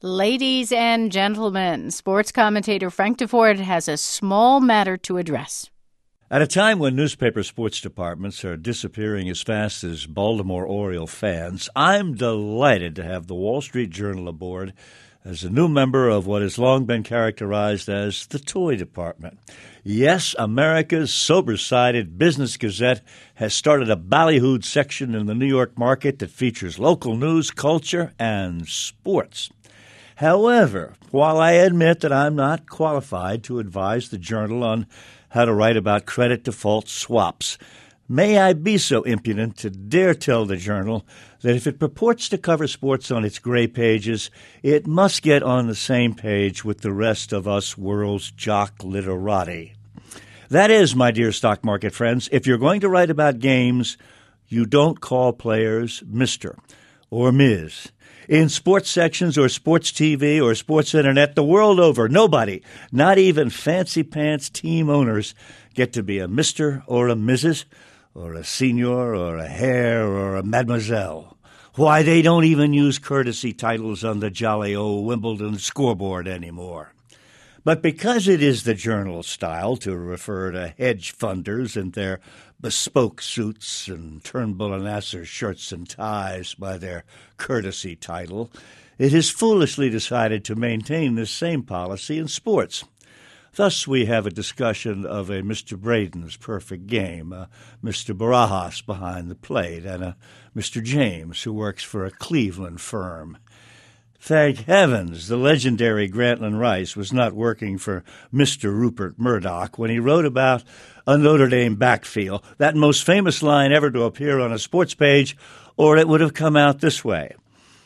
Ladies and gentlemen, sports commentator Frank Deford has a small matter to address. At a time when newspaper sports departments are disappearing as fast as Baltimore Oriole fans, I'm delighted to have the Wall Street Journal aboard as a new member of what has long been characterized as the toy department. Yes, America's sober-sided Business Gazette has started a ballyhooed section in the New York market that features local news, culture, and sports. However, while I admit that I'm not qualified to advise the Journal on how to write about credit default swaps, may I be so impudent to dare tell the Journal that if it purports to cover sports on its gray pages, it must get on the same page with the rest of us world's jock literati. That is, my dear stock market friends, if you're going to write about games, you don't call players Mr. or Ms. In sports sections or sports TV or sports internet the world over, nobody, not even fancy-pants team owners, get to be a Mr. or a Mrs., or a senior, or a Herr, or a mademoiselle. Why, they don't even use courtesy titles on the jolly old Wimbledon scoreboard anymore. But because it is the Journal style to refer to hedge funders and their bespoke suits and Turnbull and Nasser shirts and ties by their courtesy title, it has foolishly decided to maintain this same policy in sports. Thus, we have a discussion of a Mr. Braden's perfect game, a Mr. Barajas behind the plate, and a Mr. James who works for a Cleveland firm. Thank heavens the legendary Grantland Rice was not working for Mr. Rupert Murdoch when he wrote about a Notre Dame backfield, that most famous line ever to appear on a sports page, or it would have come out this way.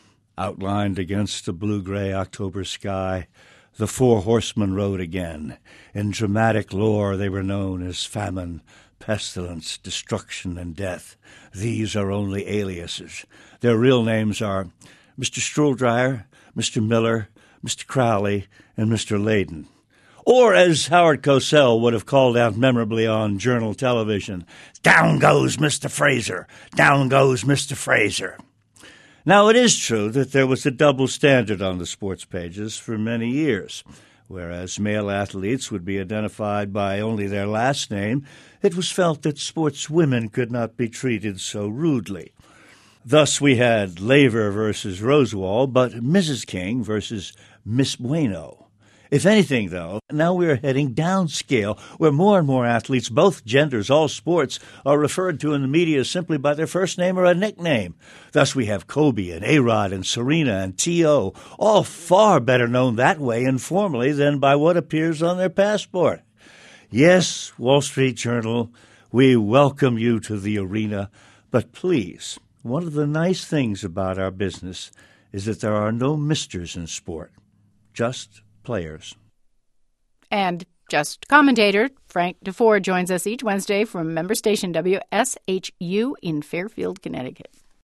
Outlined against the blue-gray October sky, the four horsemen rode again. In dramatic lore they were known as famine, pestilence, destruction, and death. These are only aliases. Their real names are Mr. Struldryer, Mr. Miller, Mr. Crowley, and Mr. Layden. Or, as Howard Cosell would have called out memorably on Journal television, "Down goes Mr. Fraser! Down goes Mr. Fraser!" Now, it is true that there was a double standard on the sports pages for many years. Whereas male athletes would be identified by only their last name, it was felt that sportswomen could not be treated so rudely. Thus, we had Laver versus Rosewall, but Mrs. King versus Miss Bueno. If anything, though, now we are heading downscale, where more and more athletes, both genders, all sports, are referred to in the media simply by their first name or a nickname. Thus we have Kobe and A-Rod and Serena and T.O., all far better known that way informally than by what appears on their passport. Yes, Wall Street Journal, we welcome you to the arena, but please, one of the nice things about our business is that there are no misters in sport, just players. And just commentator Frank Deford joins us each Wednesday from member station WSHU in Fairfield, Connecticut.